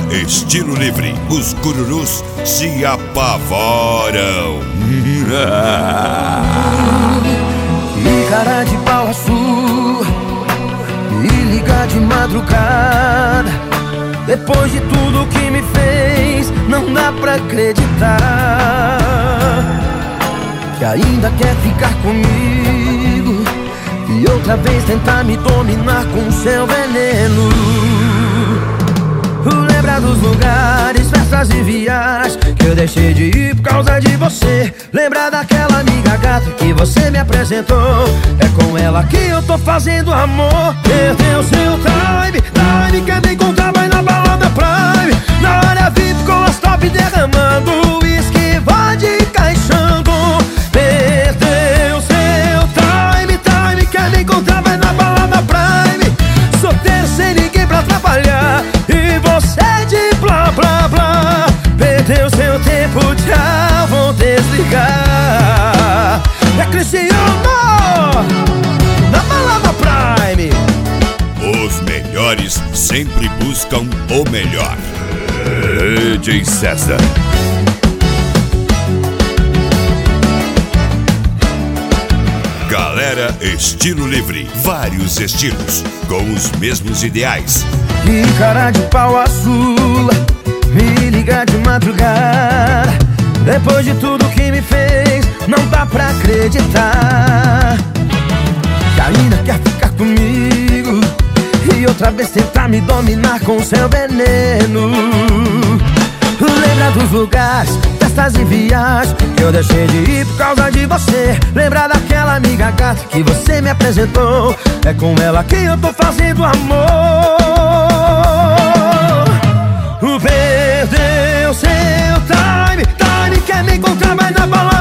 Estilo Livre. Os gururus se apavoram. Que cara de pau a sua, me ligar de madrugada. Depois de tudo que me fez, não dá pra acreditar que ainda quer ficar comigo e outra vez tentar me dominar com seu veneno. Lembra dos lugares, festas e viagens que eu deixei de ir por causa de você. Lembra daquela amiga gata que você me apresentou. É com ela que eu tô fazendo amor. Perdeu seu time, quer me encontrar, vai na balada Prime. Na área VIP com as top derramando, uísque vodka encaixando. Perdeu seu time, quer me encontrar, vai na balada Prime. Solteiro sem ninguém pra atrapalhar e você de blá blá blá. Perdeu seu tempo, tchau, vou desligar. É Cristiano na balada Prime. Os melhores sempre buscam o melhor. DJ César. Galera Estilo Livre. Vários estilos, com os mesmos ideais. Que cara de pau a sua, me ligar de madrugada. Depois de tudo que me fez, não dá pra acreditar que ainda quer ficar comigo e outra vez tentar me dominar com seu veneno. Lembra dos lugares, festas e viagens que eu deixei de ir por causa de você. Lembra daquela amiga gata que você me apresentou. É com ela que eu tô fazendo amor. Perdeu seu time, quer me encontrar, vai na balada